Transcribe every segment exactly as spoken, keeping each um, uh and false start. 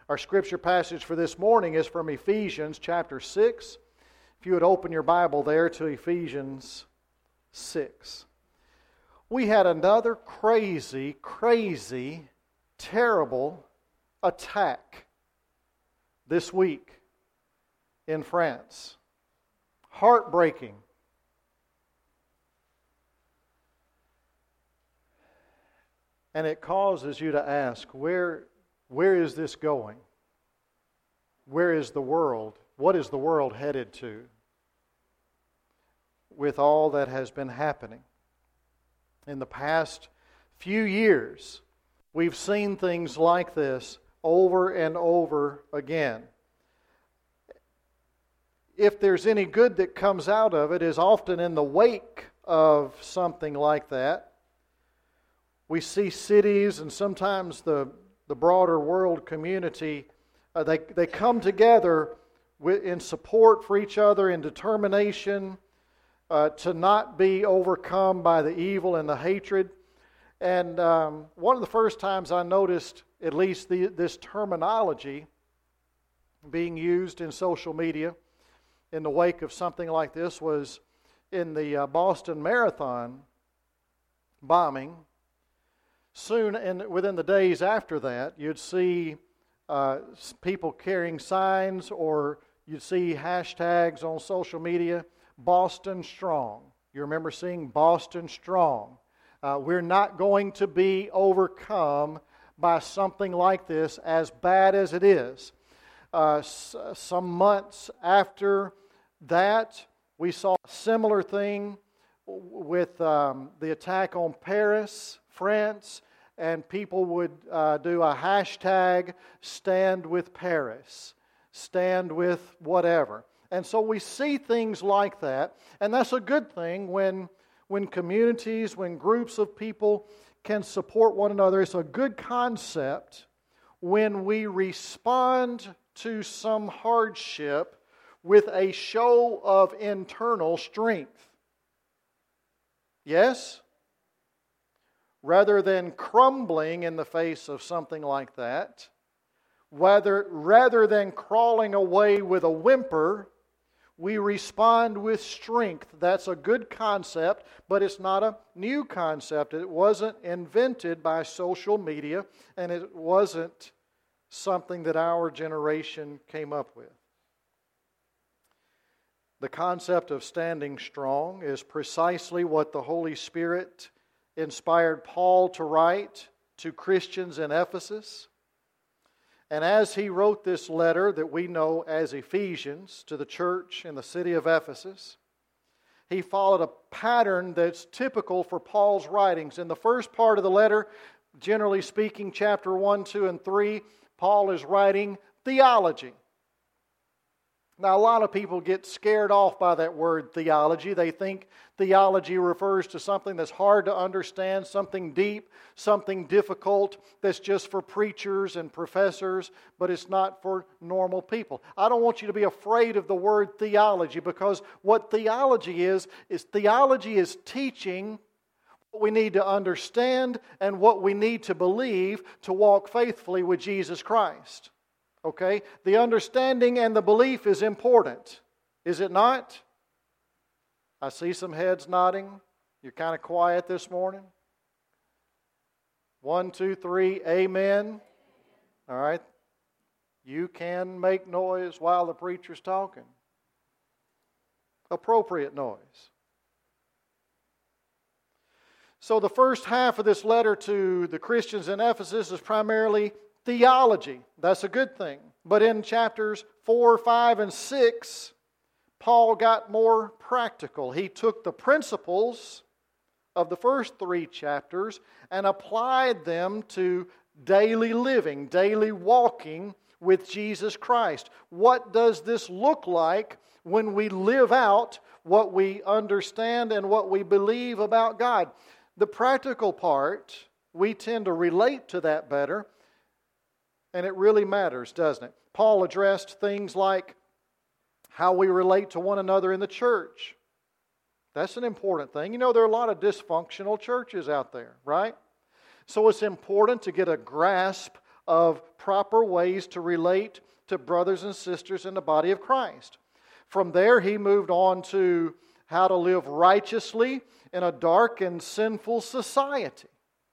Our scripture passage for this morning is from Ephesians chapter six. If you would open your Bible there to Ephesians six. We had another crazy, crazy, terrible attack this week in France. Heartbreaking. And it causes you to ask, where, where is this going? Where is the world? What is the world headed to with all that has been happening? In the past few years, we've seen things like this over and over again. If there's any good that comes out of it, is often in the wake of something like that. We see cities and sometimes the, the broader world community, uh, they, they come together with, in support for each other, in determination uh, to not be overcome by the evil and the hatred. And um, one of the first times I noticed at least the, this terminology being used in social media in the wake of something like this was in the uh, Boston Marathon bombing. Soon, and within the days after that, you'd see uh, people carrying signs, or you'd see hashtags on social media, Boston Strong. You remember seeing Boston Strong. Uh, we're not going to be overcome by something like this, as bad as it is. Uh, s- some months after that, we saw a similar thing with um, the attack on Paris, France, and people would uh, do a hashtag, stand with Paris, stand with whatever. And so we see things like that, and that's a good thing when, when communities, when groups of people can support one another. It's a good concept when we respond to some hardship with a show of internal strength. Yes? Rather than crumbling in the face of something like that, rather, rather than crawling away with a whimper, we respond with strength. That's a good concept, but it's not a new concept. It wasn't invented by social media, and it wasn't something that our generation came up with. The concept of standing strong is precisely what the Holy Spirit inspired Paul to write to Christians in Ephesus. And as he wrote this letter that we know as Ephesians to the church in the city of Ephesus, he followed a pattern that's typical for Paul's writings. In the first part of the letter, generally speaking, chapter one, two, and three, Paul is writing theology. Now, a lot of people get scared off by that word theology. They think theology refers to something that's hard to understand, something deep, something difficult that's just for preachers and professors, but it's not for normal people. I don't want you to be afraid of the word theology, because what theology is, is theology is teaching what we need to understand and what we need to believe to walk faithfully with Jesus Christ. Okay? The understanding and the belief is important. Is it not? I see some heads nodding. You're kind of quiet this morning. One, two, three, amen. All right. You can make noise while the preacher's talking. Appropriate noise. So the first half of this letter to the Christians in Ephesus is primarily theology. That's a good thing. But in chapters four, five, and six, Paul got more practical. He took the principles of the first three chapters and applied them to daily living, daily walking with Jesus Christ. What does this look like when we live out what we understand and what we believe about God? The practical part, we tend to relate to that better. And it really matters, doesn't it? Paul addressed things like how we relate to one another in the church. That's an important thing. You know, there are a lot of dysfunctional churches out there, right? So it's important to get a grasp of proper ways to relate to brothers and sisters in the body of Christ. From there, he moved on to how to live righteously in a dark and sinful society.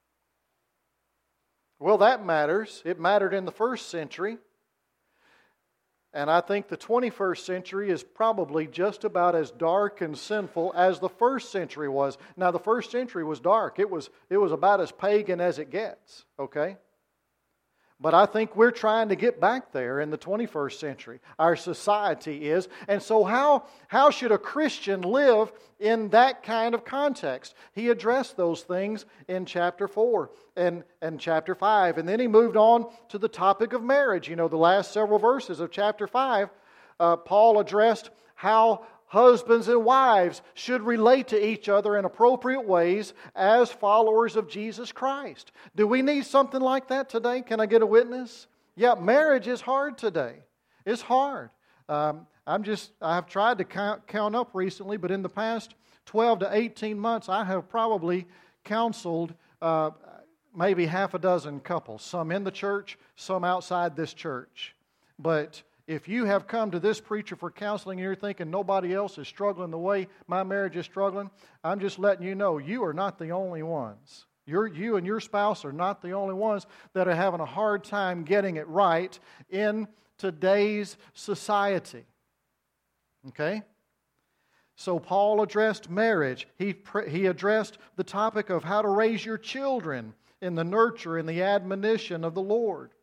Well, that matters. It mattered in the first century. And I think the twenty-first century is probably just about as dark and sinful as the first century was. Now, the first century was dark. It was, it was about as pagan as it gets, okay? But I think we're trying to get back there in the twenty-first century. Our society is. And so how, how should a Christian live in that kind of context? He addressed those things in chapter four and, and chapter five. And then he moved on to the topic of marriage. You know, the last several verses of chapter five, uh, Paul addressed how husbands and wives should relate to each other in appropriate ways as followers of Jesus Christ. Do we need something like that today? Can I get a witness? Yeah, marriage is hard today. It's hard. Um, I'm just, I've tried to count, count up recently, but in the past twelve to eighteen months, I have probably counseled uh, maybe half a dozen couples, some in the church, some outside this church. But if you have come to this preacher for counseling and you're thinking nobody else is struggling the way my marriage is struggling, I'm just letting you know you are not the only ones. You're, you and your spouse are not the only ones that are having a hard time getting it right in today's society. Okay? So Paul addressed marriage. He, he addressed the topic of how to raise your children in the nurture and the admonition of the Lord.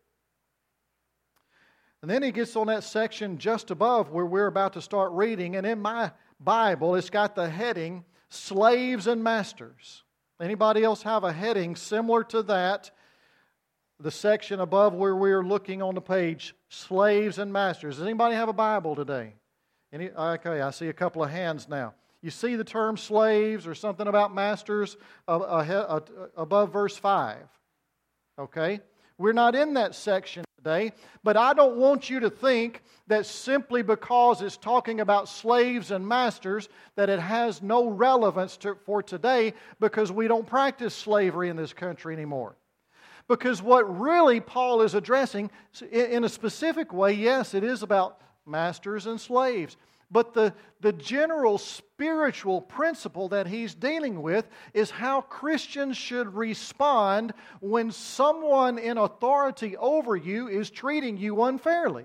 And then he gets on that section just above where we're about to start reading. And in my Bible, it's got the heading, Slaves and Masters. Anybody else have a heading similar to that? The section above where we're looking on the page, Slaves and Masters. Does anybody have a Bible today? Any, okay, I see a couple of hands now. You see the term slaves or something about masters above verse five. Okay? We're not in that section today, but I don't want you to think that simply because it's talking about slaves and masters that it has no relevance to, for today because we don't practice slavery in this country anymore. Because what really Paul is addressing, in a specific way, yes, it is about masters and slaves. But the, the general spiritual principle that he's dealing with is how Christians should respond when someone in authority over you is treating you unfairly.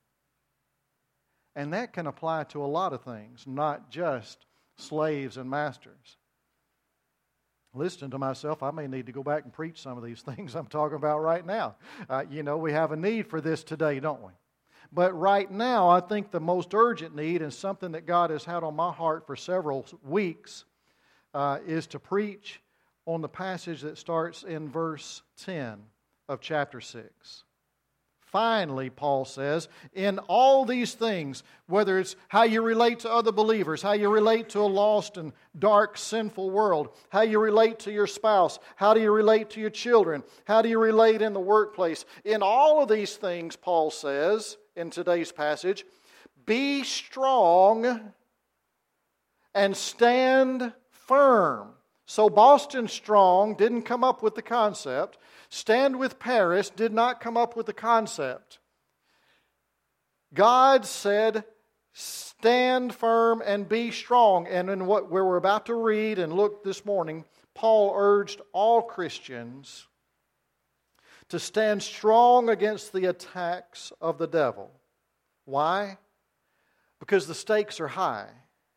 And that can apply to a lot of things, not just slaves and masters. Listening to myself, I may need to go back and preach some of these things I'm talking about right now. Uh, you know, we have a need for this today, don't we? But right now, I think the most urgent need, and something that God has had on my heart for several weeks, uh, is to preach on the passage that starts in verse ten of chapter six. Finally, Paul says, in all these things, whether it's how you relate to other believers, how you relate to a lost and dark, sinful world, how you relate to your spouse, how do you relate to your children, how do you relate in the workplace, in all of these things, Paul says in today's passage, be strong and stand firm. So Boston Strong didn't come up with the concept. Stand with Paris did not come up with the concept. God said, stand firm and be strong. And in what where we're about to read and look this morning, Paul urged all Christians to stand strong against the attacks of the devil. Why? Because the stakes are high.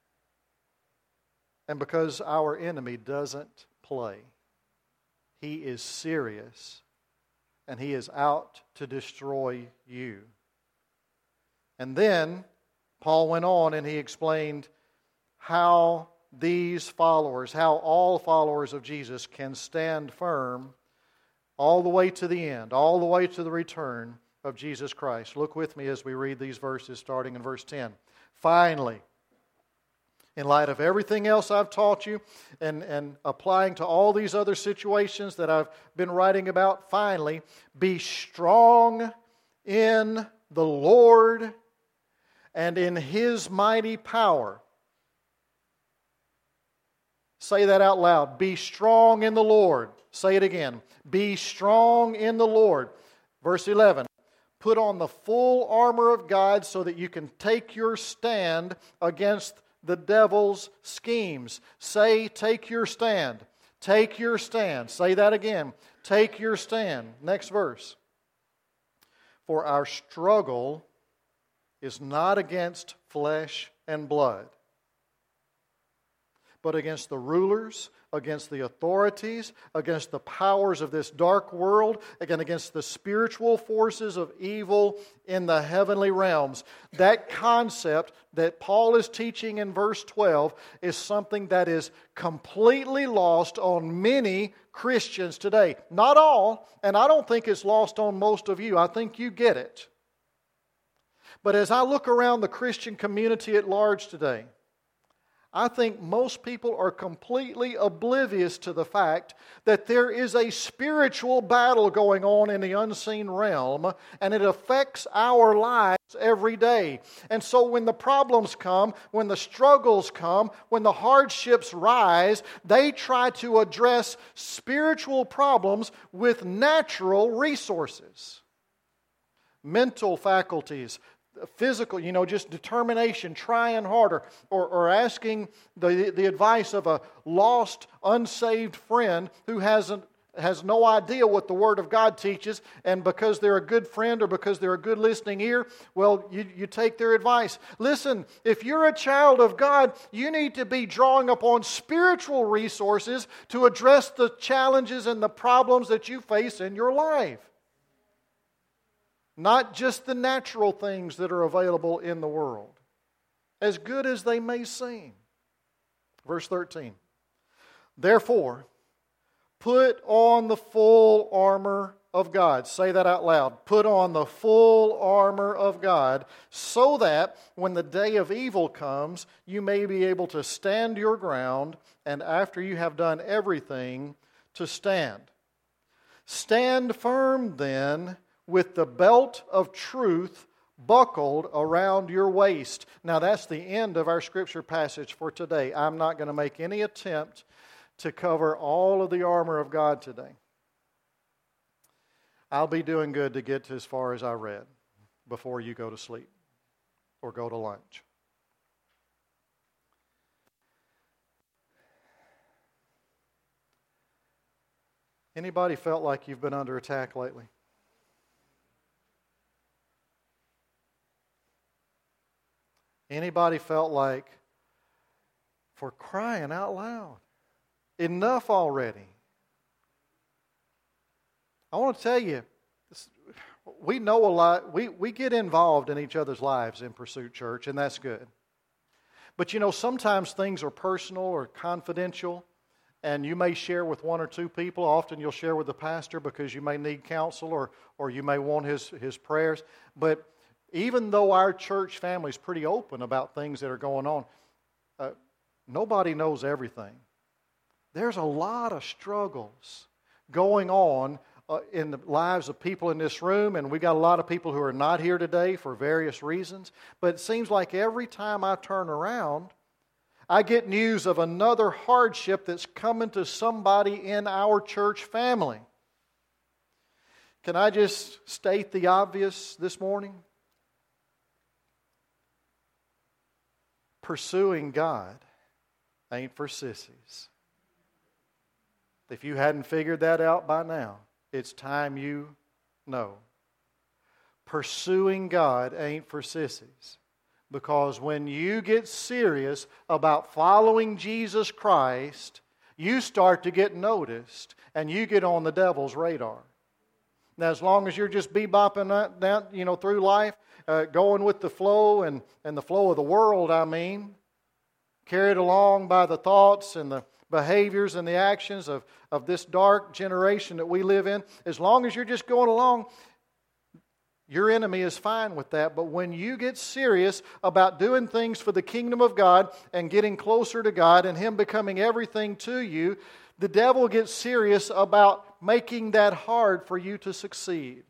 And because our enemy doesn't play. He is serious, and he is out to destroy you. And then Paul went on and he explained how these followers, how all followers of Jesus can stand firm all the way to the end, all the way to the return of Jesus Christ. Look with me as we read these verses starting in verse ten. Finally, in light of everything else I've taught you and, and applying to all these other situations that I've been writing about, finally, be strong in the Lord and in His mighty power. Say that out loud. Be strong in the Lord. Say it again. Be strong in the Lord. Verse eleven, put on the full armor of God so that you can take your stand against the devil's schemes. Say, take your stand. Take your stand. Say that again. Take your stand. Next verse. For our struggle is not against flesh and blood, but against the rulers, against the authorities, against the powers of this dark world, again against the spiritual forces of evil in the heavenly realms. That concept that Paul is teaching in verse twelve is something that is completely lost on many Christians today. Not all, and I don't think it's lost on most of you. I think you get it. But as I look around the Christian community at large today, I think most people are completely oblivious to the fact that there is a spiritual battle going on in the unseen realm, and it affects our lives every day. And so when the problems come, when the struggles come, when the hardships rise, they try to address spiritual problems with natural resources. Mental faculties, physical, you know, just determination, trying harder, or, or asking the, the advice of a lost, unsaved friend who hasn't has no idea what the Word of God teaches, and because they're a good friend or because they're a good listening ear, well, you, you take their advice. Listen, if you're a child of God, you need to be drawing upon spiritual resources to address the challenges and the problems that you face in your life. Not just the natural things that are available in the world, as good as they may seem. Verse thirteen. Therefore, put on the full armor of God. Say that out loud. Put on the full armor of God, so that when the day of evil comes, you may be able to stand your ground, and after you have done everything, to stand. Stand firm then, with the belt of truth buckled around your waist. Now that's the end of our scripture passage for today. I'm not going to make any attempt to cover all of the armor of God today. I'll be doing good to get to as far as I read before you go to sleep or go to lunch. Anybody felt like you've been under attack lately? Anybody felt like, for crying out loud, enough already? I want to tell you, we know a lot. We, we get involved in each other's lives in Pursuit Church, and that's good. But you know, sometimes things are personal or confidential, and you may share with one or two people. Often you'll share with the pastor because you may need counsel or, or you may want his, his prayers. But even though our church family is pretty open about things that are going on, uh, nobody knows everything. There's a lot of struggles going on uh, in the lives of people in this room, and we've got a lot of people who are not here today for various reasons. But it seems like every time I turn around, I get news of another hardship that's coming to somebody in our church family. Can I just state the obvious this morning? Pursuing God ain't for sissies. If you hadn't figured that out by now, it's time you know. Pursuing God ain't for sissies. Because when you get serious about following Jesus Christ, you start to get noticed and you get on the devil's radar. Now, as long as you're just bebopping down, you know, through life, uh, going with the flow and, and the flow of the world, I mean, carried along by the thoughts and the behaviors and the actions of, of this dark generation that we live in, as long as you're just going along, your enemy is fine with that. But when you get serious about doing things for the kingdom of God and getting closer to God and Him becoming everything to you, the devil gets serious about making that hard for you to succeed.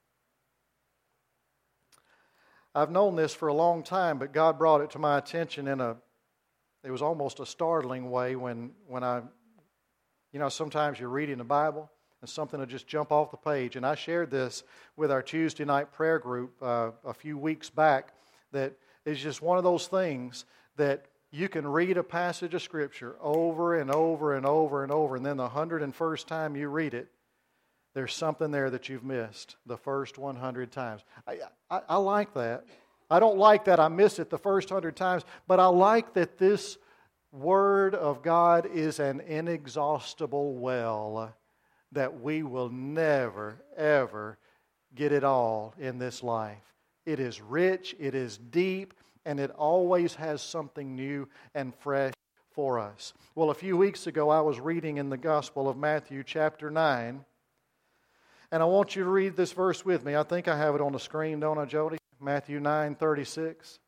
I've known this for a long time, but God brought it to my attention in a, it was almost a startling way when, when I, you know, sometimes you're reading the Bible and something will just jump off the page. And I shared this with our Tuesday night prayer group uh, a few weeks back, that is just one of those things that you can read a passage of Scripture over and over and over and over, and then the hundred and first time you read it, there's something there that you've missed the first one hundred times. I, I, I like that. I don't like that I miss it the first hundred times, but I like that this Word of God is an inexhaustible well that we will never, ever get it all in this life. It is rich, it is deep, and it always has something new and fresh for us. Well, a few weeks ago I was reading in the Gospel of Matthew chapter nine, and I want you to read this verse with me. I think I have it on the screen, don't I, Jody? Matthew nine thirty-six.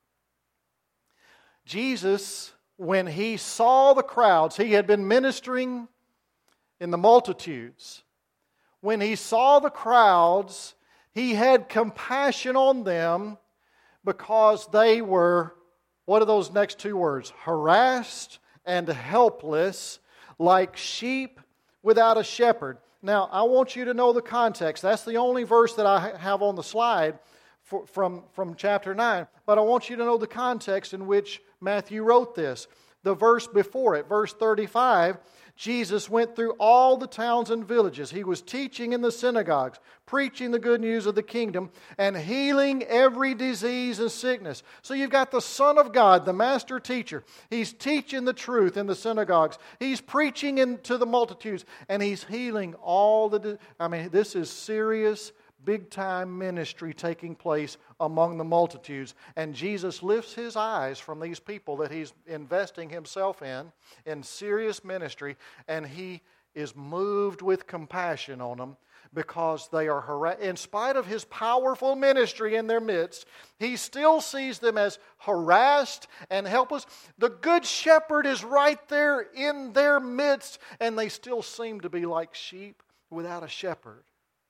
Jesus, when He saw the crowds, He had been ministering in the multitudes. When He saw the crowds, He had compassion on them because they were, what are those next two words? Harassed and helpless, like sheep without a shepherd. Now, I want you to know the context. That's the only verse that I have on the slide for, from, from chapter nine. But I want you to know the context in which Matthew wrote this. The verse before it, verse thirty-five, Jesus went through all the towns and villages. He was teaching in the synagogues, preaching the good news of the kingdom, and healing every disease and sickness. So you've got the Son of God, the master teacher. He's teaching the truth in the synagogues. He's preaching in, to the multitudes, and He's healing all the... I mean, this is serious, big-time ministry taking place among the multitudes. And Jesus lifts His eyes from these people that He's investing Himself in, in serious ministry, and He is moved with compassion on them because they are harassed. In spite of His powerful ministry in their midst, He still sees them as harassed and helpless. The Good Shepherd is right there in their midst, and they still seem to be like sheep without a shepherd.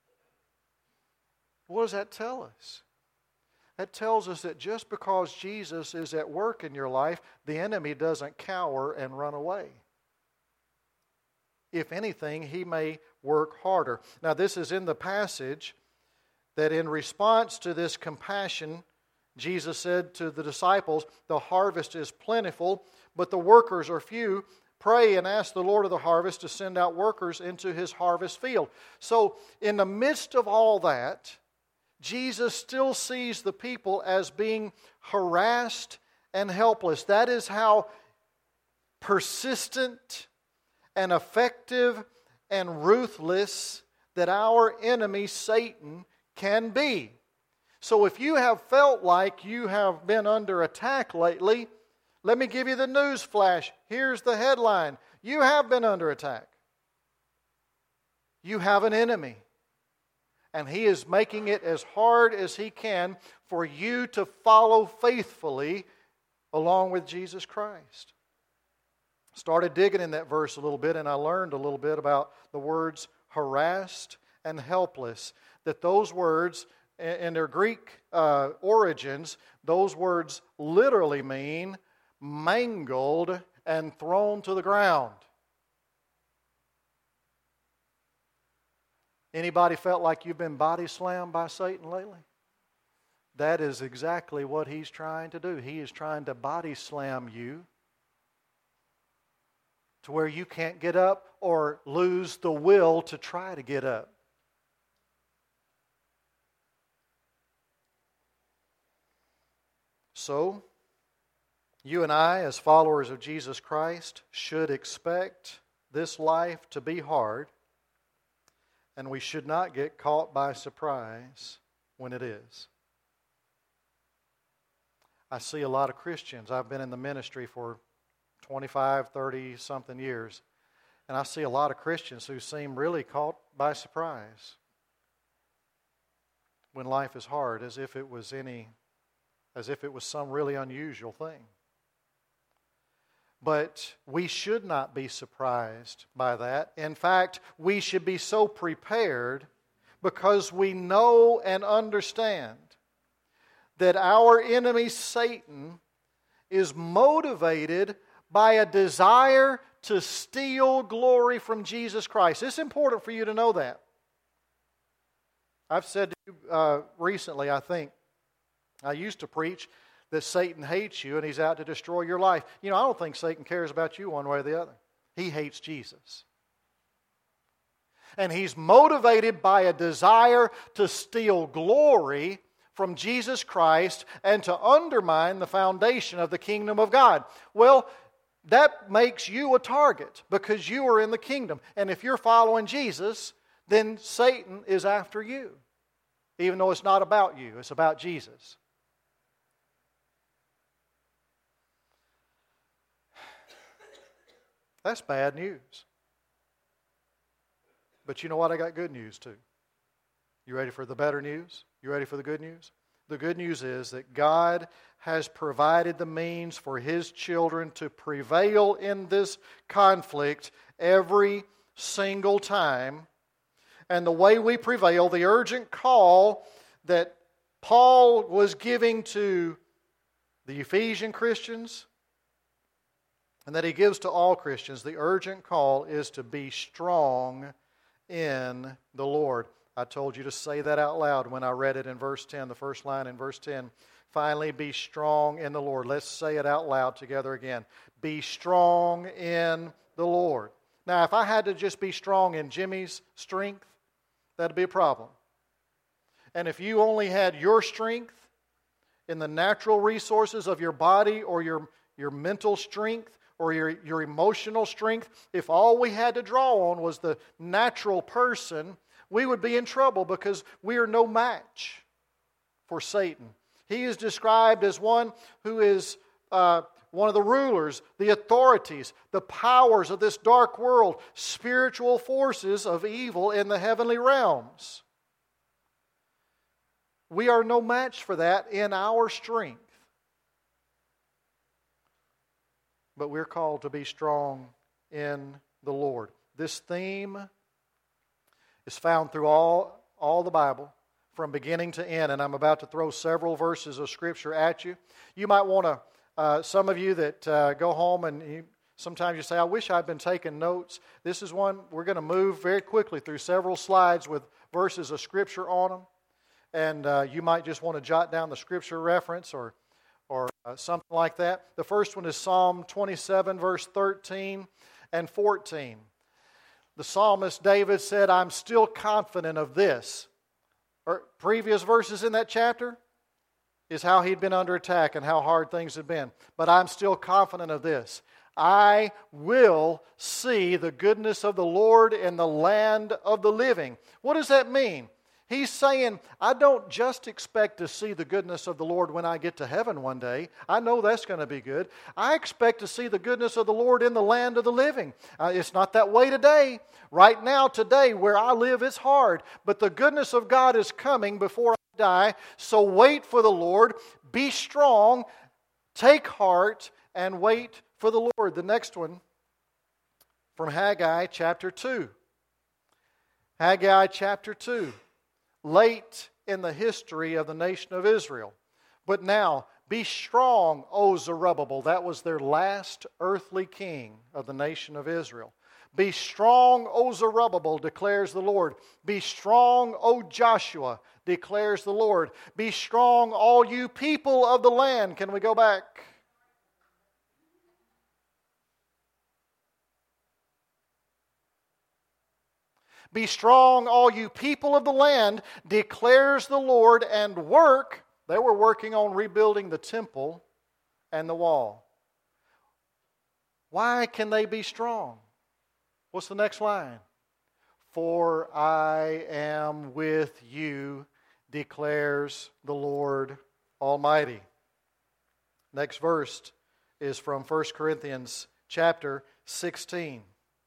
What does that tell us? That tells us that just because Jesus is at work in your life, the enemy doesn't cower and run away. If anything, he may work harder. Now, this is in the passage that in response to this compassion, Jesus said to the disciples, "The harvest is plentiful, but the workers are few. Pray and ask the Lord of the harvest to send out workers into His harvest field." So, in the midst of all that, Jesus still sees the people as being harassed and helpless. That is how persistent and effective and ruthless that our enemy, Satan, can be. So if you have felt like you have been under attack lately, let me give you the news flash. Here's the headline. You have been under attack. You have an enemy. And he is making it as hard as he can for you to follow faithfully along with Jesus Christ. Started digging in that verse a little bit, and I learned a little bit about the words harassed and helpless. That those words, in their Greek uh, origins, those words literally mean mangled and thrown to the ground. Anybody felt like you've been body slammed by Satan lately? That is exactly what he's trying to do. He is trying to body slam you to where you can't get up or lose the will to try to get up. So, you and I, as followers of Jesus Christ, should expect this life to be hard. And we should not get caught by surprise when it is. I see a lot of Christians. I've been in the ministry for twenty-five, thirty something years. And I see a lot of Christians who seem really caught by surprise when life is hard, as if it was any, as if it was some really unusual thing. But we should not be surprised by that. In fact, we should be so prepared because we know and understand that our enemy Satan is motivated by a desire to steal glory from Jesus Christ. It's important for you to know that. I've said to you uh, recently, I think, I used to preach that Satan hates you and he's out to destroy your life. You know, I don't think Satan cares about you one way or the other. He hates Jesus. And he's motivated by a desire to steal glory from Jesus Christ and to undermine the foundation of the kingdom of God. Well, that makes you a target because you are in the kingdom. And if you're following Jesus, then Satan is after you. Even though it's not about you, it's about Jesus. That's bad news. But you know what? I got good news too. You ready for the better news? You ready for the good news? The good news is that God has provided the means for His children to prevail in this conflict every single time. And the way we prevail, the urgent call that Paul was giving to the Ephesian Christians and that he gives to all Christians, the urgent call is to be strong in the Lord. I told you to say that out loud when I read it in verse ten, the first line in verse ten. Finally, be strong in the Lord. Let's say it out loud together again. Be strong in the Lord. Now, if I had to just be strong in Jimmy's strength, that'd be a problem. And if you only had your strength in the natural resources of your body or your, your mental strength or your, your emotional strength, if all we had to draw on was the natural person, we would be in trouble because we are no match for Satan. He is described as one who is uh, one of the rulers, the authorities, the powers of this dark world, spiritual forces of evil in the heavenly realms. We are no match for that in our strength. But we're called to be strong in the Lord. This theme is found through all, all the Bible, from beginning to end, and I'm about to throw several verses of Scripture at you. You might want to, uh, some of you that uh, go home and you, sometimes you say, I wish I'd been taking notes. This is one, we're going to move very quickly through several slides with verses of Scripture on them, and uh, you might just want to jot down the Scripture reference or or uh, something like that. The first one is Psalm twenty-seven, verse thirteen and fourteen. The psalmist David said, I'm still confident of this. Or previous verses in that chapter is how he'd been under attack and how hard things had been. But I'm still confident of this. I will see the goodness of the Lord in the land of the living. What does that mean? He's saying, I don't just expect to see the goodness of the Lord when I get to heaven one day. I know that's going to be good. I expect to see the goodness of the Lord in the land of the living. Uh, it's not that way today. Right now, today, where I live, it's hard. But the goodness of God is coming before I die. So wait for the Lord. Be strong. Take heart and wait for the Lord. The next one from Haggai chapter two. Haggai chapter two. Late in the history of the nation of Israel. But now, be strong, O Zerubbabel. That was their last earthly king of the nation of Israel. Be strong, O Zerubbabel, declares the Lord. Be strong, O Joshua, declares the Lord. Be strong, all you people of the land. Can we go back? Be strong, all you people of the land, declares the Lord, and work. They were working on rebuilding the temple and the wall. Why can they be strong? What's the next line? For I am with you, declares the Lord Almighty. Next verse is from First Corinthians chapter sixteen.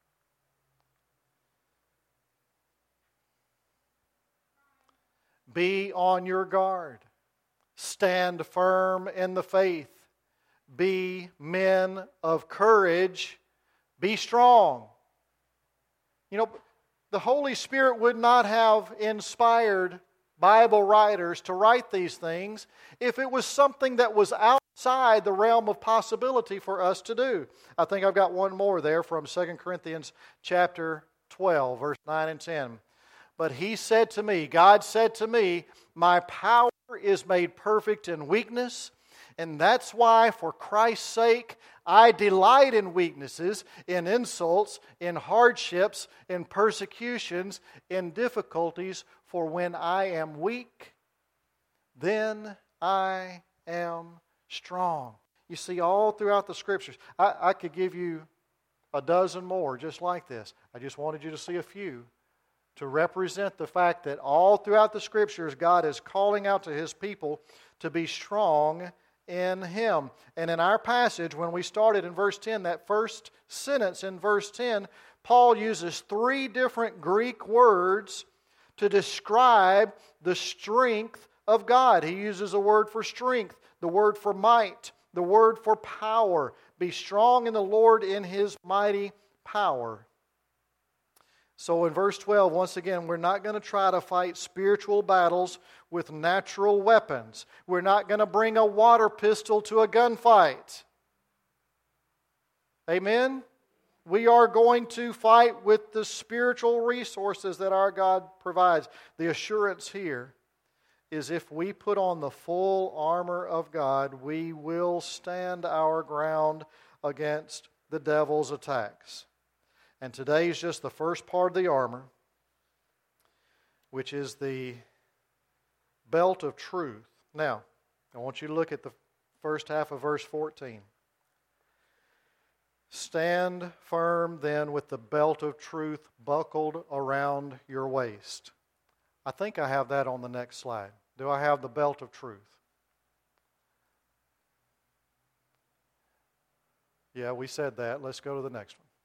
Be on your guard. Stand firm in the faith. Be men of courage. Be strong. You know, the Holy Spirit would not have inspired Bible writers to write these things if it was something that was outside the realm of possibility for us to do. I think I've got one more there from Second Corinthians chapter twelve, verse nine and ten. But he said to me, God said to me, my power is made perfect in weakness, and that's why, for Christ's sake, I delight in weaknesses, in insults, in hardships, in persecutions, in difficulties, for when I am weak, then I am strong. You see, all throughout the Scriptures, I, I could give you a dozen more just like this. I just wanted you to see a few to represent the fact that all throughout the Scriptures, God is calling out to His people to be strong in Him. And in our passage, when we started in verse ten, that first sentence in verse ten, Paul uses three different Greek words to describe the strength of God. He uses a word for strength, the word for might, the word for power. Be strong in the Lord in His mighty power. So in verse twelve, once again, we're not going to try to fight spiritual battles with natural weapons. We're not going to bring a water pistol to a gunfight. Amen? We are going to fight with the spiritual resources that our God provides. The assurance here is if we put on the full armor of God, we will stand our ground against the devil's attacks. And today is just the first part of the armor, which is the belt of truth. Now, I want you to look at the first half of verse fourteen. Stand firm then with the belt of truth buckled around your waist. I think I have that on the next slide. Do I have the belt of truth? Yeah, we said that. Let's go to the next one.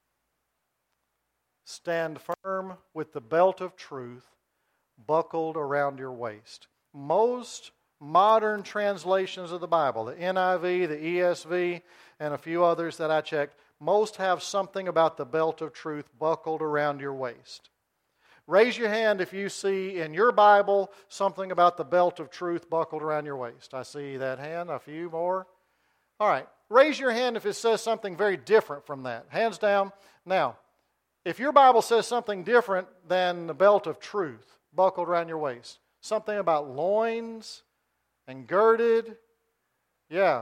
Stand firm with the belt of truth buckled around your waist. Most modern translations of the Bible, the N I V, the E S V, and a few others that I checked, most have something about the belt of truth buckled around your waist. Raise your hand if you see in your Bible something about the belt of truth buckled around your waist. I see that hand, a few more. All right, raise your hand if it says something very different from that. Hands down. Now, if your Bible says something different than the belt of truth buckled around your waist, something about loins and girded, yeah.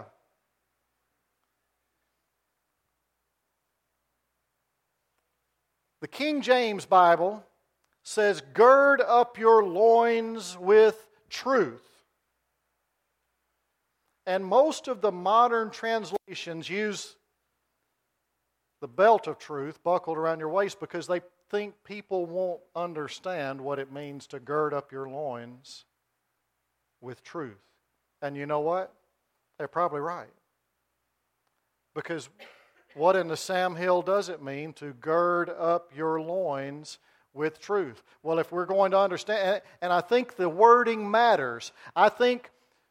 The King James Bible says, gird up your loins with truth. And most of the modern translations use the belt of truth buckled around your waist because they think people won't understand what it means to gird up your loins with truth. And you know what? They're probably right. Because what in the Sam Hill does it mean to gird up your loins with truth? Well, if we're going to understand, and I think the wording matters. I think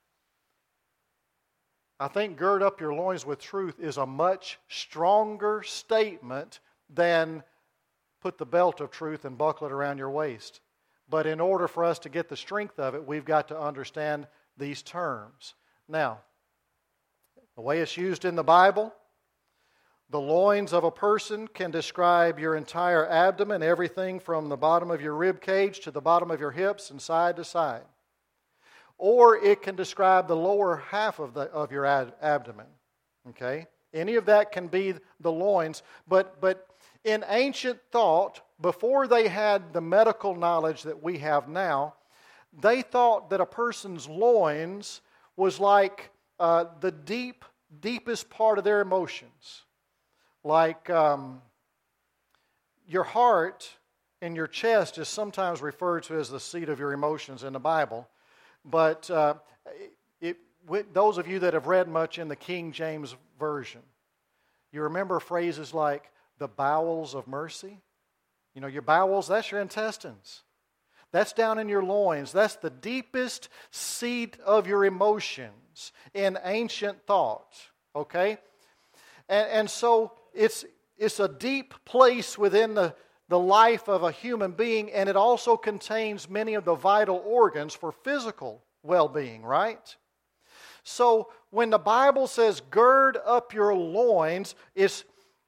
I think gird up your loins with truth is a much stronger statement than put the belt of truth and buckle it around your waist. But in order for us to get the strength of it, we've got to understand these terms. Now, the way it's used in the Bible, the loins of a person can describe your entire abdomen, everything from the bottom of your rib cage to the bottom of your hips and side to side. Or it can describe the lower half of the of your ad, abdomen. Okay? Any of that can be the loins. But, but in ancient thought, before they had the medical knowledge that we have now, they thought that a person's loins was like uh, the deep, deepest part of their emotions. Like um, your heart and your chest is sometimes referred to as the seat of your emotions in the Bible. But uh, it, it, those of you that have read much in the King James Version, you remember phrases like the bowels of mercy. You know, your bowels, that's your intestines. That's down in your loins. That's the deepest seat of your emotions in ancient thought. Okay? And, and so it's it's a deep place within the, the life of a human being, and it also contains many of the vital organs for physical well-being, right? So when the Bible says, gird up your loins, it's,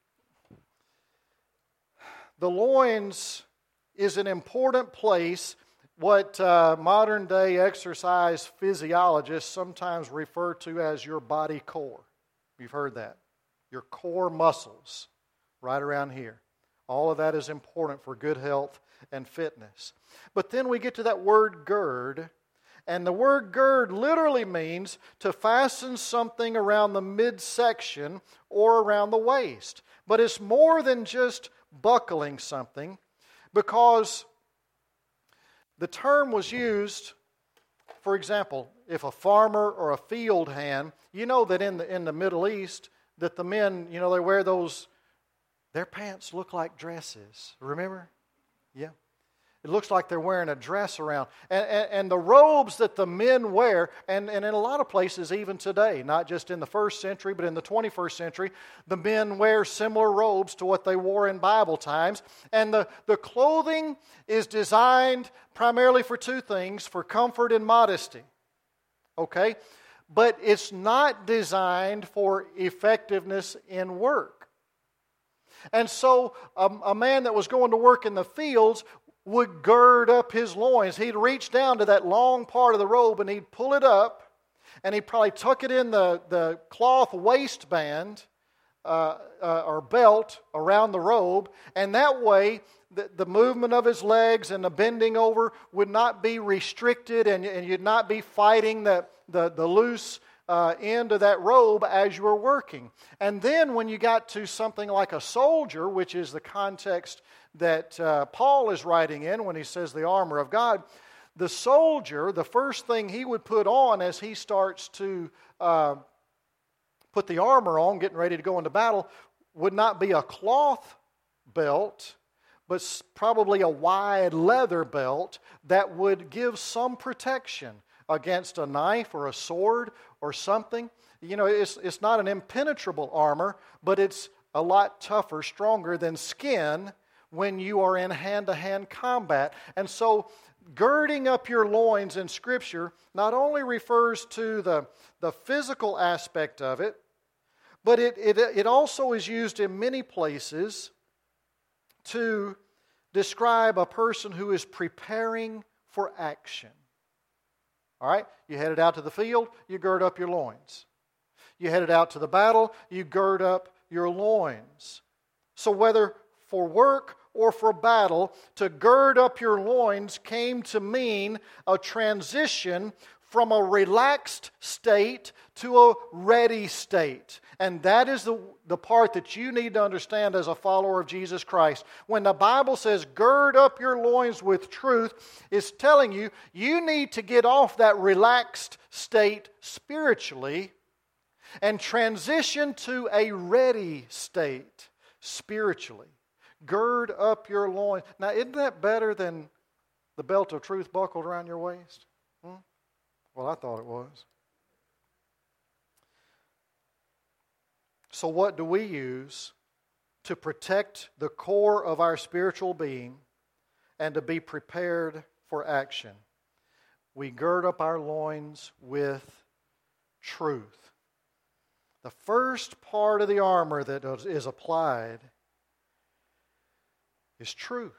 the loins is an important place, what uh, modern-day exercise physiologists sometimes refer to as your body core. You've heard that. Your core muscles, right around here. All of that is important for good health and fitness. But then we get to that word gird, and the word gird literally means to fasten something around the midsection or around the waist. But it's more than just buckling something, because the term was used, for example, if a farmer or a field hand, you know that in the in the Middle East, that the men, you know, they wear those, their pants look like dresses. Remember? Yeah. It looks like they're wearing a dress around. And, and, and the robes that the men wear, and, and in a lot of places even today, not just in the first century, but in the twenty-first century, the men wear similar robes to what they wore in Bible times. And the, the clothing is designed primarily for two things, for comfort and modesty. Okay? But it's not designed for effectiveness in work. And so um, a man that was going to work in the fields would gird up his loins. He'd reach down to that long part of the robe and he'd pull it up, and he'd probably tuck it in the, the cloth waistband uh, uh, or belt around the robe, and that way the, the movement of his legs and the bending over would not be restricted, and, and you'd not be fighting the, the, the loose uh, end of that robe as you were working. And then when you got to something like a soldier, which is the context that uh, Paul is writing in when he says the armor of God, the soldier, the first thing he would put on as he starts to uh, put the armor on, getting ready to go into battle, would not be a cloth belt, but probably a wide leather belt that would give some protection against a knife or a sword or something. You know, it's, it's not an impenetrable armor, but it's a lot tougher, stronger than skin when you are in hand-to-hand combat. And so girding up your loins in Scripture not only refers to the, the physical aspect of it, but it, it, it also is used in many places to describe a person who is preparing for action. All right? You headed out to the field, you gird up your loins. You headed out to the battle, you gird up your loins. So whether for work or for battle, to gird up your loins came to mean a transition from a relaxed state to a ready state. And that is the, the part that you need to understand as a follower of Jesus Christ. When the Bible says, gird up your loins with truth, it's telling you, you need to get off that relaxed state spiritually and transition to a ready state spiritually. Gird up your loins. Now, isn't that better than the belt of truth buckled around your waist? Hmm? Well, I thought it was. So what do we use to protect the core of our spiritual being and to be prepared for action? We gird up our loins with truth. The first part of the armor that is applied is truth.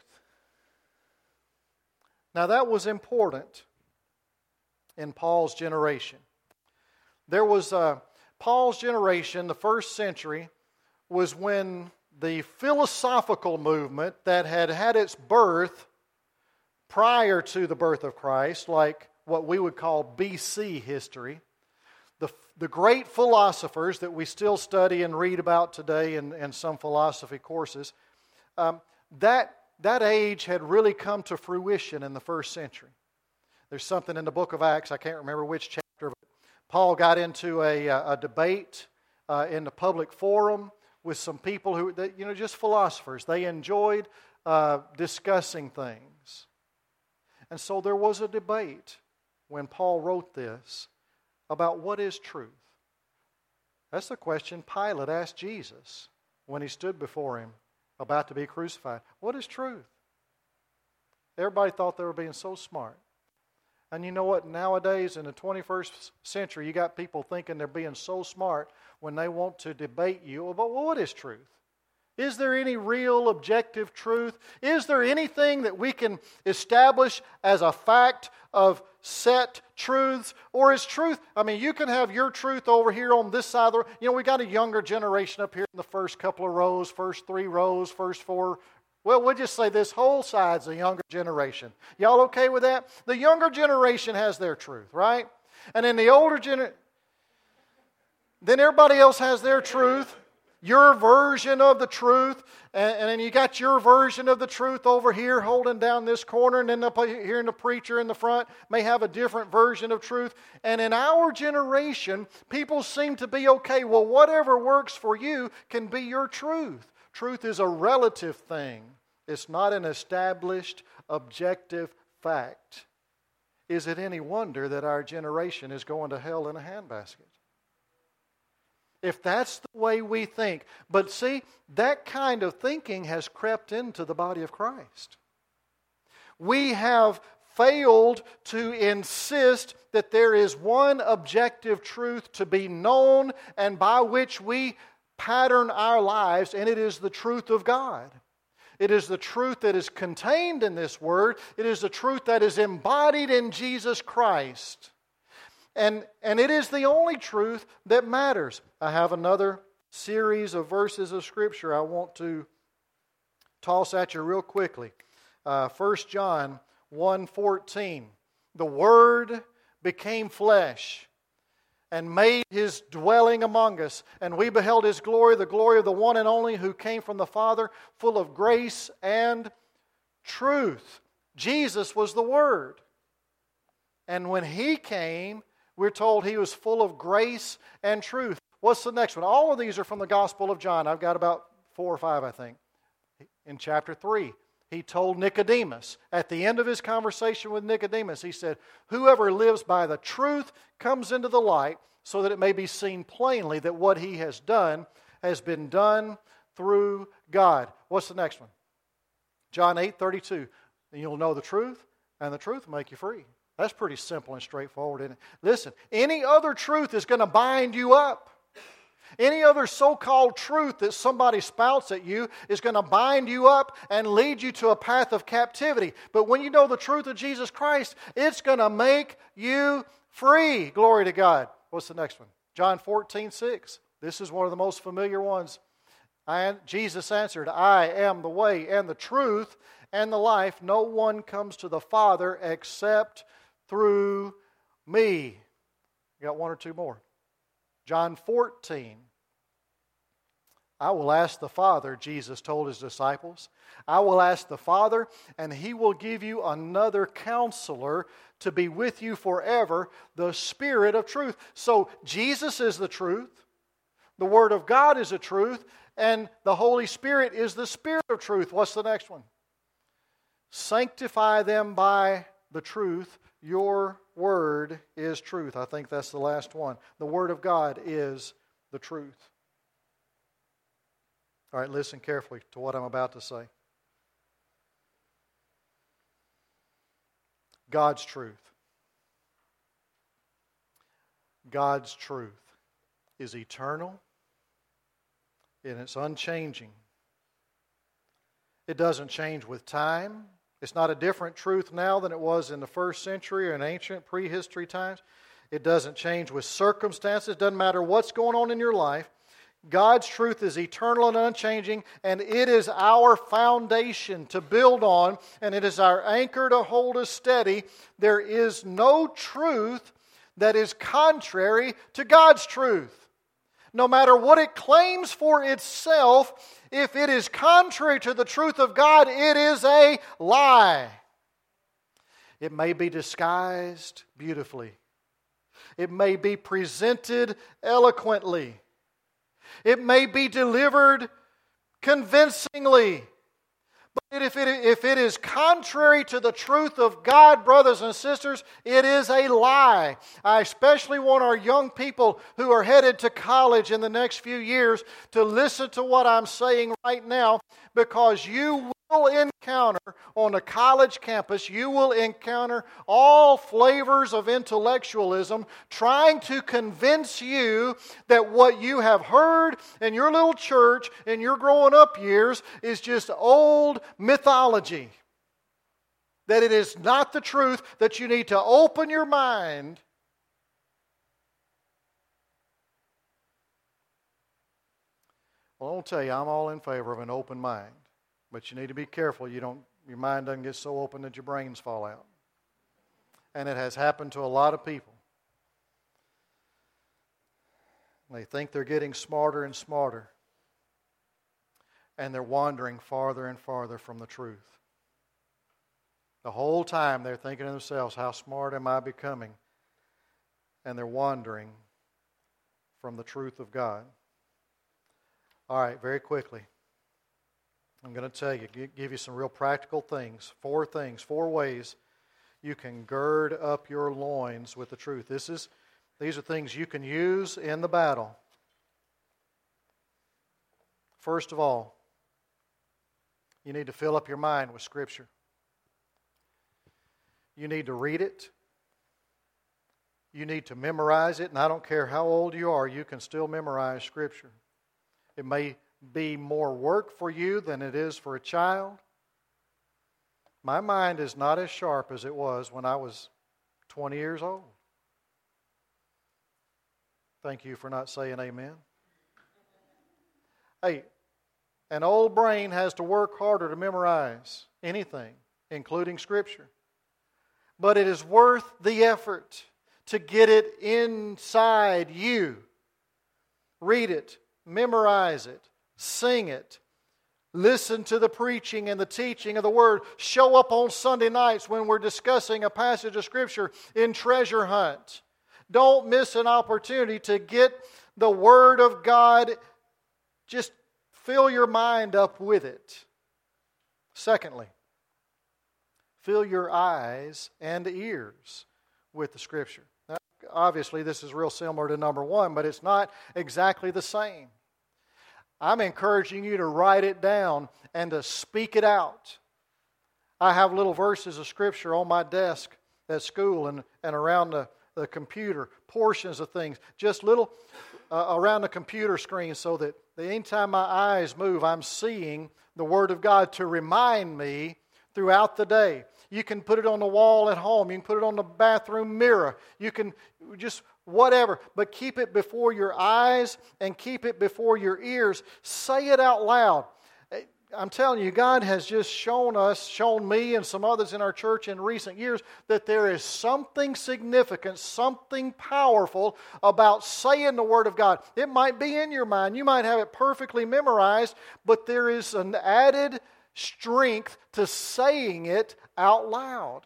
Now that was important in Paul's generation. There was uh, Paul's generation, the first century, was when the philosophical movement that had had its birth prior to the birth of Christ, like what we would call B C history, the, the great philosophers that we still study and read about today in, in some philosophy courses, um, That, that age had really come to fruition in the first century. There's something in the book of Acts, I can't remember which chapter, but Paul got into a, a debate uh, in the public forum with some people who, you know, just philosophers. They enjoyed uh, discussing things. And so there was a debate when Paul wrote this about what is truth. That's the question Pilate asked Jesus when he stood before him about to be crucified. What is truth? Everybody thought they were being so smart. And you know what? Nowadays, in the twenty-first century, you got people thinking they're being so smart when they want to debate you about, well, what is truth? Is there any real objective truth? Is there anything that we can establish as a fact of set truths? Or is truth, I mean, you can have your truth over here on this side of the room. You know, we got a younger generation up here in the first couple of rows, first three rows, first four. Well, we'll just say this whole side's a younger generation. Y'all okay with that? The younger generation has their truth, right? And then the older generation, then everybody else has their truth. Your version of the truth, and, and then you got your version of the truth over here holding down this corner, and then up here in the preacher in the front may have a different version of truth. And in our generation, people seem to be okay. Well, whatever works for you can be your truth. Truth is a relative thing. It's not an established, objective fact. Is it any wonder that our generation is going to hell in a handbasket? If that's the way we think. But see, that kind of thinking has crept into the body of Christ. We have failed to insist that there is one objective truth to be known and by which we pattern our lives, and it is the truth of God. It is the truth that is contained in this Word. It is the truth that is embodied in Jesus Christ. And, and it is the only truth that matters. I have another series of verses of Scripture I want to toss at you real quickly. Uh, First John one fourteen. The Word became flesh and made His dwelling among us. And we beheld His glory, the glory of the one and only who came from the Father, full of grace and truth. Jesus was the Word. And when He came, we're told He was full of grace and truth. What's the next one? All of these are from the Gospel of John. I've got about four or five, I think. In chapter three, He told Nicodemus, at the end of His conversation with Nicodemus, He said, whoever lives by the truth comes into the light so that it may be seen plainly that what he has done has been done through God. What's the next one? John eight thirty-two. And you'll know the truth, and the truth will make you free. That's pretty simple and straightforward, isn't it? Listen, any other truth is going to bind you up. Any other so-called truth that somebody spouts at you is going to bind you up and lead you to a path of captivity. But when you know the truth of Jesus Christ, it's going to make you free. Glory to God. What's the next one? John fourteen six. This is one of the most familiar ones. And Jesus answered, I am the way and the truth and the life. No one comes to the Father except through me. You got one or two more. John fourteen. I will ask the Father, Jesus told His disciples. I will ask the Father, and He will give you another counselor to be with you forever, the Spirit of truth. So Jesus is the truth. The Word of God is the truth. And the Holy Spirit is the Spirit of truth. What's the next one? Sanctify them by the truth. Your Word is truth. I think that's the last one. The Word of God is the truth. All right, listen carefully to what I'm about to say. God's truth. God's truth is eternal and it's unchanging. It doesn't change with time. It's not a different truth now than it was in the first century or in ancient prehistory times. It doesn't change with circumstances. It doesn't matter what's going on in your life. God's truth is eternal and unchanging, and it is our foundation to build on, and it is our anchor to hold us steady. There is no truth that is contrary to God's truth. No matter what it claims for itself, if it is contrary to the truth of God, it is a lie. It may be disguised beautifully. It may be presented eloquently. It may be delivered convincingly. But if it, if it is contrary to the truth of God, brothers and sisters, it is a lie. I especially want our young people who are headed to college in the next few years to listen to what I'm saying right now, because you will encounter on a college campus, you will encounter all flavors of intellectualism trying to convince you that what you have heard in your little church in your growing up years is just old mythology. That it is not the truth, that you need to open your mind Well, I'll tell you, I'm all in favor of an open mind. But you need to be careful you don't your mind doesn't get so open that your brains fall out. And it has happened to a lot of people. They think they're getting smarter and smarter. And they're wandering farther and farther from the truth. The whole time they're thinking to themselves, how smart am I becoming? And they're wandering from the truth of God. All right, very quickly. I'm going to tell you, give you some real practical things. Four things, four ways you can gird up your loins with the truth. This is, these are things you can use in the battle. First of all, you need to fill up your mind with Scripture. You need to read it. You need to memorize it. And I don't care how old you are, you can still memorize Scripture. It may be more work for you than it is for a child. My mind is not as sharp as it was when I was twenty years old. Thank you for not saying amen. Hey, an old brain has to work harder to memorize anything, including Scripture. But it is worth the effort to get it inside you. Read it, memorize it, sing it, listen to the preaching and the teaching of the Word. Show up on Sunday nights when we're discussing a passage of Scripture in Treasure Hunt. Don't miss an opportunity to get the Word of God. Just fill your mind up with it. Secondly, fill your eyes and ears with the Scripture. Now, obviously, this is real similar to number one, but it's not exactly the same. I'm encouraging you to write it down and to speak it out. I have little verses of Scripture on my desk at school and, and around the, the computer, portions of things, just little uh, around the computer screen, so that anytime my eyes move, I'm seeing the Word of God to remind me throughout the day. You can put it on the wall at home. You can put it on the bathroom mirror. You can just whatever. But keep it before your eyes and keep it before your ears. Say it out loud. I'm telling you, God has just shown us, shown me and some others in our church in recent years that there is something significant, something powerful about saying the Word of God. It might be in your mind. You might have it perfectly memorized, but there is an added strength to saying it out loud.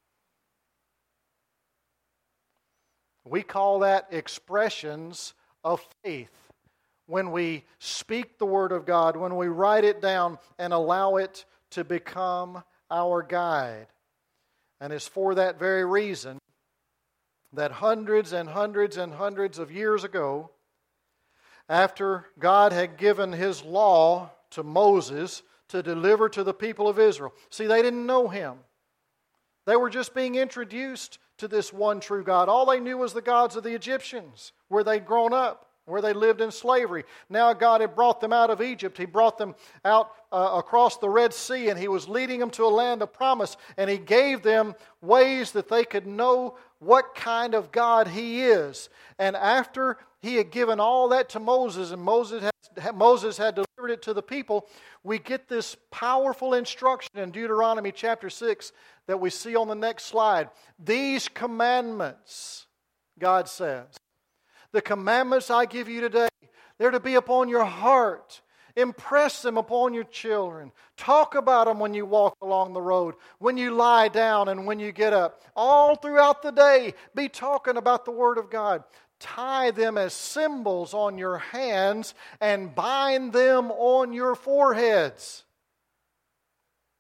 We call that expressions of faith. When we speak the Word of God, when we write it down and allow it to become our guide. And it's for that very reason that hundreds and hundreds and hundreds of years ago, after God had given His law to Moses to deliver to the people of Israel. See, they didn't know Him. They were just being introduced to this one true God. All they knew was the gods of the Egyptians, where they'd grown up, where they lived in slavery. Now God had brought them out of Egypt. He brought them out uh, across the Red Sea, and He was leading them to a land of promise. And He gave them ways that they could know what kind of God He is. And after He had given all that to Moses, and Moses had, Moses had delivered it to the people, we get this powerful instruction in Deuteronomy chapter six that we see on the next slide. These commandments, God says, the commandments I give you today, they're to be upon your heart. Impress them upon your children. Talk about them when you walk along the road, when you lie down and when you get up. All throughout the day, be talking about the Word of God. Tie them as symbols on your hands and bind them on your foreheads.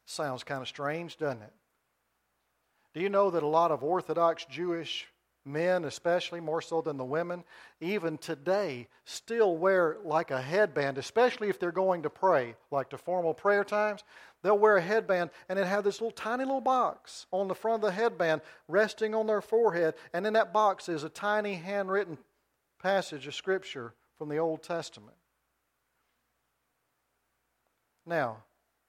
Sounds kind of strange, doesn't it? Do you know that a lot of Orthodox Jewish men, especially more so than the women, even today still wear like a headband, especially if they're going to pray, like to formal prayer times? They'll wear a headband and it have this little tiny little box on the front of the headband resting on their forehead, and in that box is a tiny handwritten passage of Scripture from the Old Testament. Now,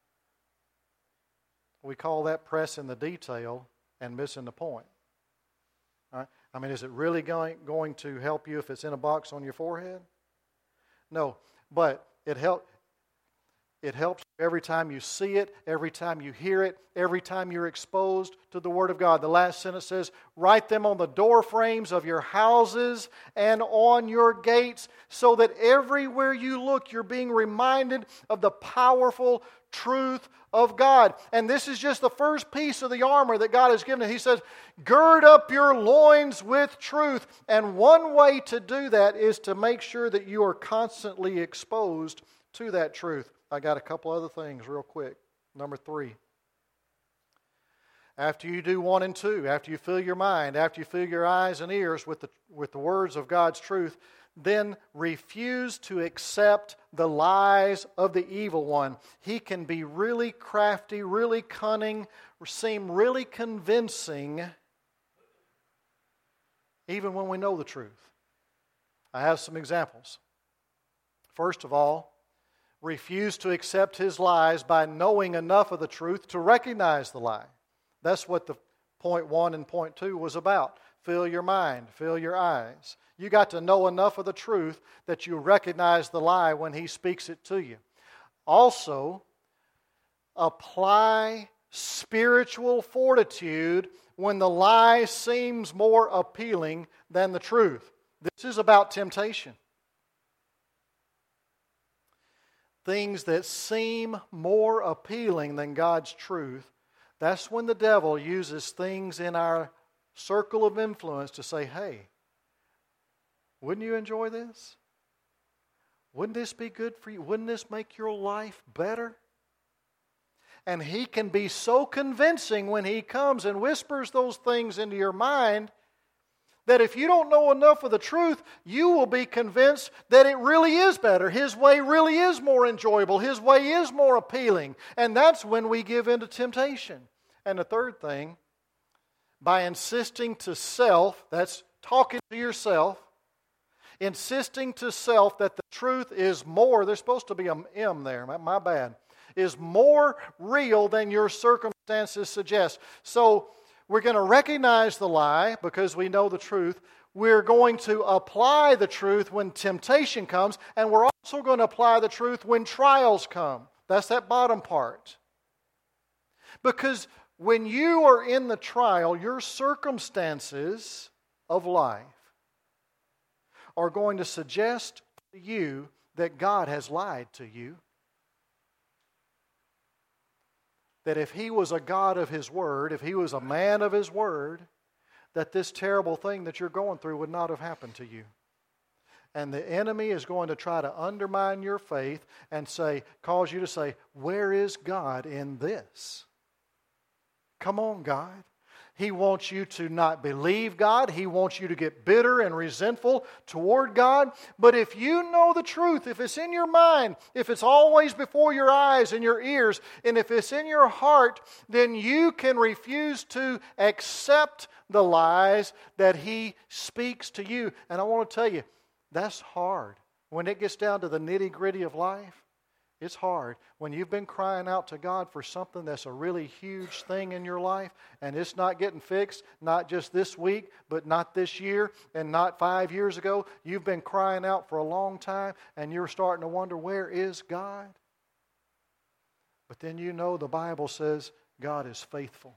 we call that pressing the detail and missing the point. All right? I mean, is it really going, going to help you if it's in a box on your forehead? No, but it help, it helps every time you see it, every time you hear it, every time you're exposed to the Word of God. The last sentence says, write them on the door frames of your houses and on your gates, so that everywhere you look, you're being reminded of the powerful truth of God. And this is just the first piece of the armor that God has given. He says, gird up your loins with truth. And one way to do that is to make sure that you are constantly exposed to that truth. I got a couple other things real quick. Number three. After you do one and two, after you fill your mind, after you fill your eyes and ears with the, with the words of God's truth, then refuse to accept the lies of the evil one. He can be really crafty, really cunning, seem really convincing, even when we know the truth. I have some examples. First of all, refuse to accept his lies by knowing enough of the truth to recognize the lie. That's what the point one and point two was about. Fill your mind, fill your eyes. You got to know enough of the truth that you recognize the lie when he speaks it to you. Also, apply spiritual fortitude when the lie seems more appealing than the truth. This is about temptation. Things that seem more appealing than God's truth, that's when the devil uses things in our circle of influence to say, hey, wouldn't you enjoy this? Wouldn't this be good for you? Wouldn't this make your life better? And he can be so convincing when he comes and whispers those things into your mind that if you don't know enough of the truth, you will be convinced that it really is better. His way really is more enjoyable. His way is more appealing. And that's when we give in to temptation. And the third thing, by insisting to self, that's talking to yourself, insisting to self that the truth is more, there's supposed to be an M there, my bad, is more real than your circumstances suggest. So we're going to recognize the lie because we know the truth. We're going to apply the truth when temptation comes, and we're also going to apply the truth when trials come. That's that bottom part. Because when you are in the trial, your circumstances of life are going to suggest to you that God has lied to you. That if He was a God of His Word, if He was a man of His Word, that this terrible thing that you're going through would not have happened to you. And the enemy is going to try to undermine your faith and say, cause you to say, where is God in this? Come on, God. He wants you to not believe God. He wants you to get bitter and resentful toward God. But if you know the truth, if it's in your mind, if it's always before your eyes and your ears, and if it's in your heart, then you can refuse to accept the lies that He speaks to you. And I want to tell you, that's hard. When it gets down to the nitty-gritty of life, it's hard. When you've been crying out to God for something that's a really huge thing in your life and it's not getting fixed, not just this week, but not this year and not five years ago. You've been crying out for a long time and you're starting to wonder, where is God? But then you know the Bible says God is faithful.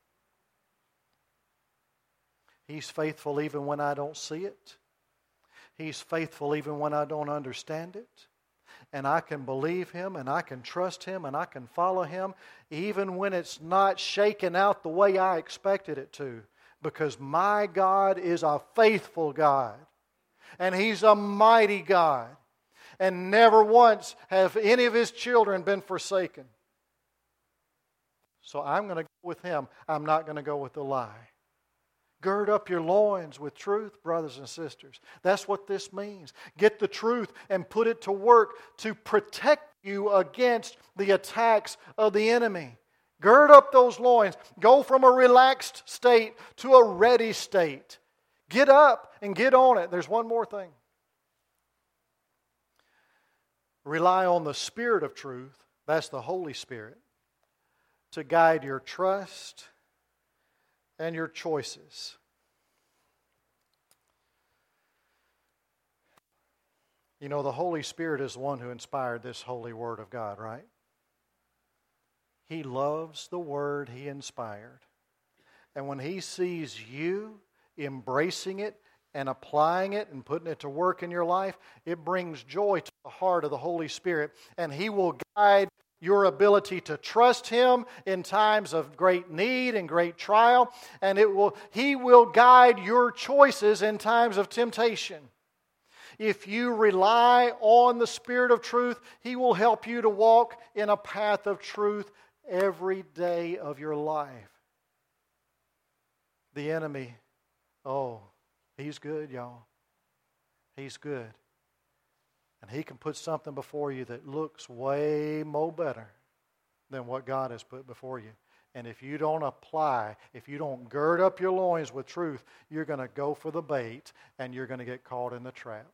He's faithful even when I don't see it. He's faithful even when I don't understand it. And I can believe Him, and I can trust Him, and I can follow Him, even when it's not shaking out the way I expected it to. Because my God is a faithful God. And He's a mighty God. And never once have any of His children been forsaken. So I'm going to go with Him. I'm not going to go with the lie. Gird up your loins with truth, brothers and sisters. That's what this means. Get the truth and put it to work to protect you against the attacks of the enemy. Gird up those loins. Go from a relaxed state to a ready state. Get up and get on it. There's one more thing. Rely on the Spirit of truth, that's the Holy Spirit, to guide your trust and your choices. You know, the Holy Spirit is the one who inspired this holy Word of God, right? He loves the Word He inspired. And when He sees you embracing it and applying it and putting it to work in your life, it brings joy to the heart of the Holy Spirit. And He will guide your ability to trust Him in times of great need and great trial. And it will, He will guide your choices in times of temptation. If you rely on the Spirit of truth, He will help you to walk in a path of truth every day of your life. The enemy, oh, he's good, y'all. He's good. And he can put something before you that looks way more better than what God has put before you. And if you don't apply, if you don't gird up your loins with truth, you're going to go for the bait and you're going to get caught in the trap.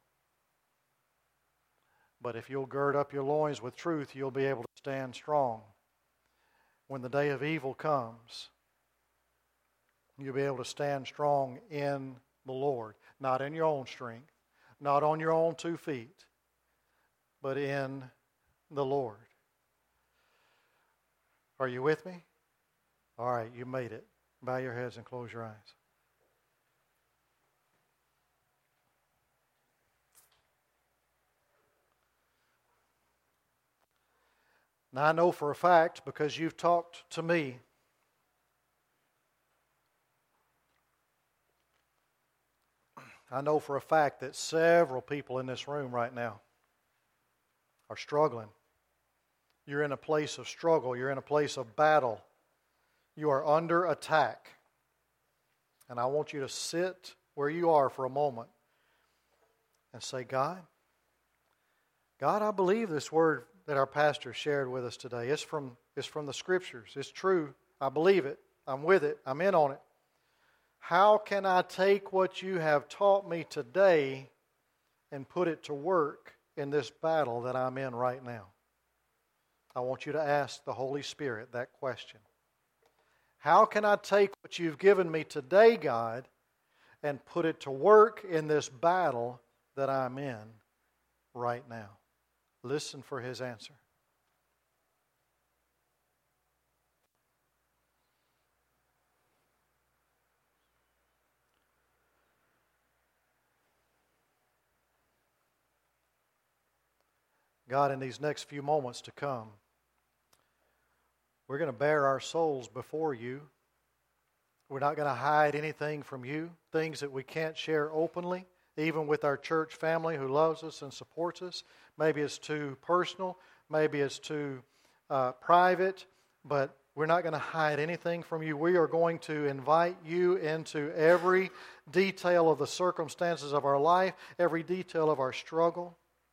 But if you'll gird up your loins with truth, you'll be able to stand strong. When the day of evil comes, you'll be able to stand strong in the Lord. Not in your own strength, not on your own two feet, but in the Lord. Are you with me? All right, you made it. Bow your heads and close your eyes. Now I know for a fact, because you've talked to me, I know for a fact that several people in this room right now are struggling. You're in a place of struggle. You're in a place of battle. You are under attack. And I want you to sit where you are for a moment and say, God, God, I believe this word that our pastor shared with us today. It's from, it's from the Scriptures. It's true. I believe it. I'm with it. I'm in on it. How can I take what you have taught me today and put it to work in this battle that I'm in right now? I want you to ask the Holy Spirit that question. How can I take what you've given me today, God, and put it to work in this battle that I'm in right now? Listen for His answer. God, in these next few moments to come, we're going to bare our souls before you. We're not going to hide anything from you, things that we can't share openly, even with our church family who loves us and supports us. Maybe it's too personal, maybe it's too uh, private, but we're not going to hide anything from you. We are going to invite you into every detail of the circumstances of our life, every detail of our struggle.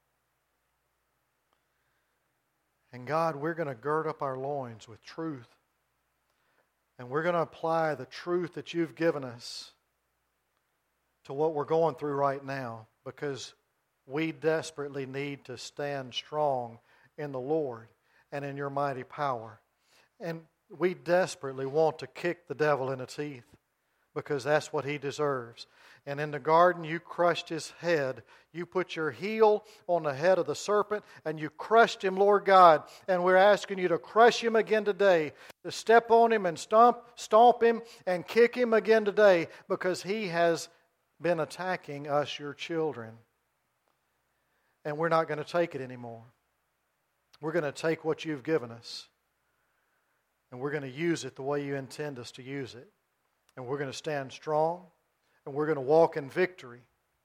And God, we're going to gird up our loins with truth. And we're going to apply the truth that you've given us to what we're going through right now, because we desperately need to stand strong in the Lord and in your mighty power. And we desperately want to kick the devil in the teeth, because that's what he deserves. And in the garden, you crushed his head. You put your heel on the head of the serpent, and you crushed him, Lord God. And we're asking you to crush him again today, to step on him and stomp, stomp him and kick him again today, because he has been attacking us, your children. And we're not going to take it anymore. We're going to take what you've given us, and we're going to use it the way you intend us to use it. And we're going to stand strong, and we're going to walk in victory,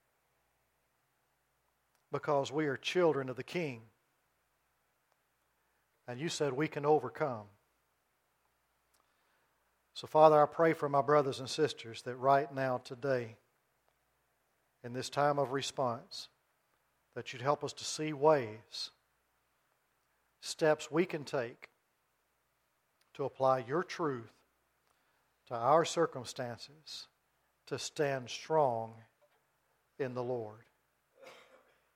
because we are children of the King. And you said we can overcome. So, Father, I pray for my brothers and sisters that right now, today, in this time of response, that you'd help us to see ways, steps we can take to apply your truth to our circumstances, to stand strong in the Lord.